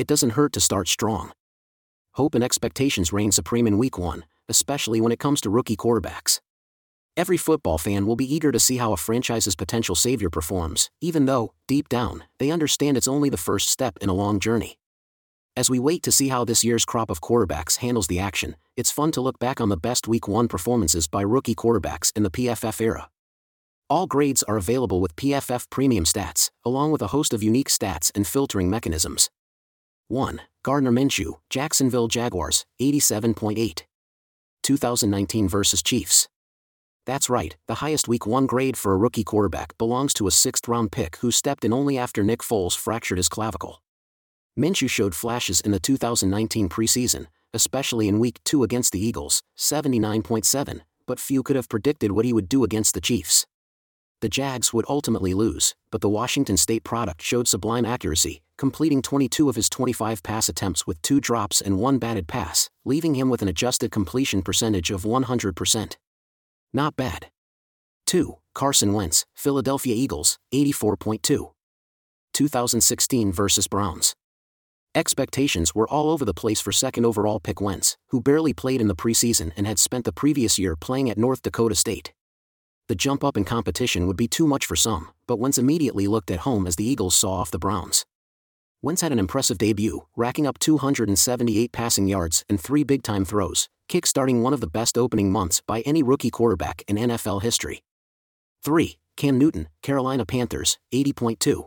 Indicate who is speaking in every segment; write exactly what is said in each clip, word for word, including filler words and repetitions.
Speaker 1: It doesn't hurt to start strong. Hope and expectations reign supreme in week one, especially when it comes to rookie quarterbacks. Every football fan will be eager to see how a franchise's potential savior performs, even though, deep down, they understand it's only the first step in a long journey. As we wait to see how this year's crop of quarterbacks handles the action, it's fun to look back on the best week one performances by rookie quarterbacks in the P F F era. All grades are available with P F F Premium Stats, along with a host of unique stats and filtering mechanisms. one. Gardner Minshew, Jacksonville Jaguars, eighty-seven point eight. twenty nineteen versus Chiefs. That's right, the highest week one grade for a rookie quarterback belongs to a sixth-round pick who stepped in only after Nick Foles fractured his clavicle. Minshew showed flashes in the two thousand nineteen preseason, especially in week two against the Eagles, seventy-nine point seven, but few could have predicted what he would do against the Chiefs. The Jags would ultimately lose, but the Washington State product showed sublime accuracy, completing twenty-two of his twenty-five pass attempts with two drops and one batted pass, leaving him with an adjusted completion percentage of one hundred percent. Not bad. two. Carson Wentz, Philadelphia Eagles, eighty-four point two. twenty sixteen versus Browns. Expectations were all over the place for second overall pick Wentz, who barely played in the preseason and had spent the previous year playing at North Dakota State. The jump up in competition would be too much for some, but Wentz immediately looked at home as the Eagles saw off the Browns. Wentz had an impressive debut, racking up two hundred seventy-eight passing yards and three big-time throws, kick-starting one of the best opening months by any rookie quarterback in N F L history. three. Cam Newton, Carolina Panthers, eighty point two.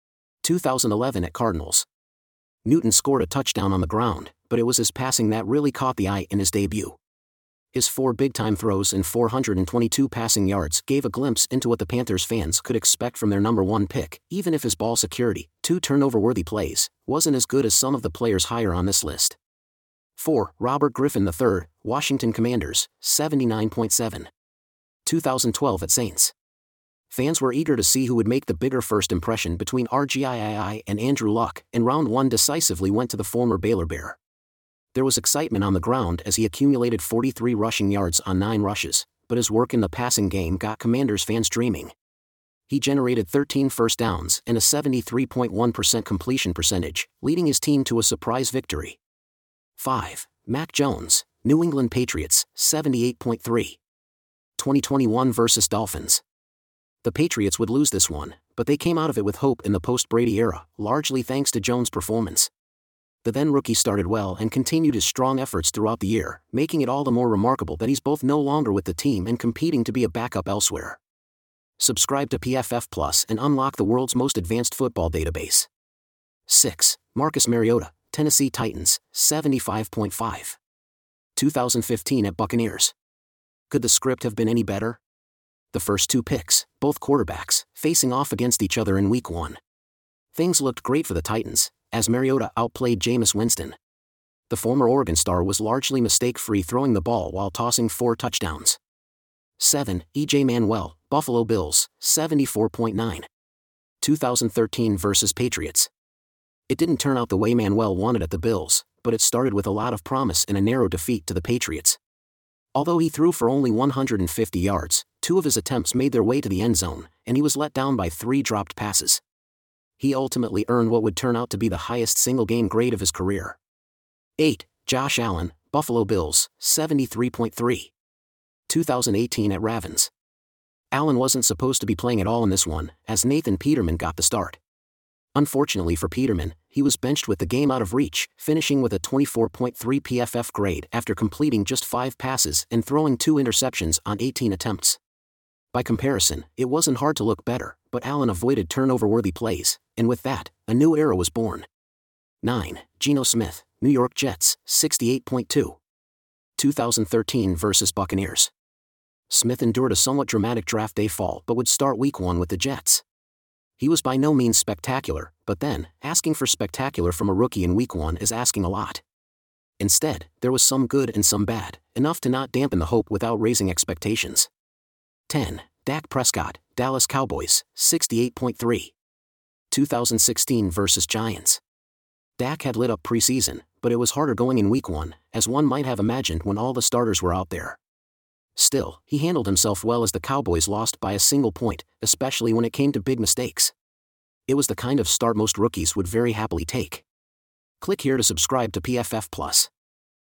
Speaker 1: twenty eleven at Cardinals. Newton scored a touchdown on the ground, but it was his passing that really caught the eye in his debut. His four big-time throws and four hundred twenty-two passing yards gave a glimpse into what the Panthers fans could expect from their number one pick, even if his ball security, two turnover-worthy plays, wasn't as good as some of the players higher on this list. four. Robert Griffin the third, Washington Commanders, seventy-nine point seven. twenty twelve at Saints. Fans were eager to see who would make the bigger first impression between R G I I and Andrew Luck, and round one decisively went to the former Baylor Bear. There was excitement on the ground as he accumulated forty-three rushing yards on nine rushes, but his work in the passing game got Commanders fans dreaming. He generated thirteen first downs and a seventy-three point one percent completion percentage, leading his team to a surprise victory. five. Mac Jones, New England Patriots, seventy-eight point three. twenty twenty-one versus Dolphins. The Patriots would lose this one, but they came out of it with hope in the post-Brady era, largely thanks to Jones' performance. The then-rookie started well and continued his strong efforts throughout the year, making it all the more remarkable that he's both no longer with the team and competing to be a backup elsewhere. Subscribe to P F F Plus and unlock the world's most advanced football database. six. Marcus Mariota, Tennessee Titans, seventy-five point five. twenty fifteen at Buccaneers. Could the script have been any better? The first two picks, both quarterbacks, facing off against each other in week one. Things looked great for the Titans, as Mariota outplayed Jameis Winston. The former Oregon star was largely mistake-free throwing the ball while tossing four touchdowns. seven. E J Manuel, Buffalo Bills, seventy-four point nine. twenty thirteen versus Patriots. It didn't turn out the way Manuel wanted at the Bills, but it started with a lot of promise in a narrow defeat to the Patriots. Although he threw for only one hundred fifty yards, two of his attempts made their way to the end zone, and he was let down by three dropped passes. He ultimately earned what would turn out to be the highest single-game grade of his career. eight. Josh Allen, Buffalo Bills, seventy-three point three. twenty eighteen at Ravens. Allen wasn't supposed to be playing at all in this one, as Nathan Peterman got the start. Unfortunately for Peterman, he was benched with the game out of reach, finishing with a twenty-four point three P F F grade after completing just five passes and throwing two interceptions on eighteen attempts. By comparison, it wasn't hard to look better, but Allen avoided turnover-worthy plays, and with that, a new era was born. nine. Geno Smith, New York Jets, sixty-eight point two. twenty thirteen versus Buccaneers. Smith endured a somewhat dramatic draft day fall but would start week one with the Jets. He was by no means spectacular, but then, asking for spectacular from a rookie in week one is asking a lot. Instead, there was some good and some bad, enough to not dampen the hope without raising expectations. ten. Dak Prescott, Dallas Cowboys, sixty-eight point three. twenty sixteen versus Giants. Dak had lit up preseason, but it was harder going in week one, as one might have imagined when all the starters were out there. Still, he handled himself well as the Cowboys lost by a single point, especially when it came to big mistakes. It was the kind of start most rookies would very happily take. Click here to subscribe to P F F Plus.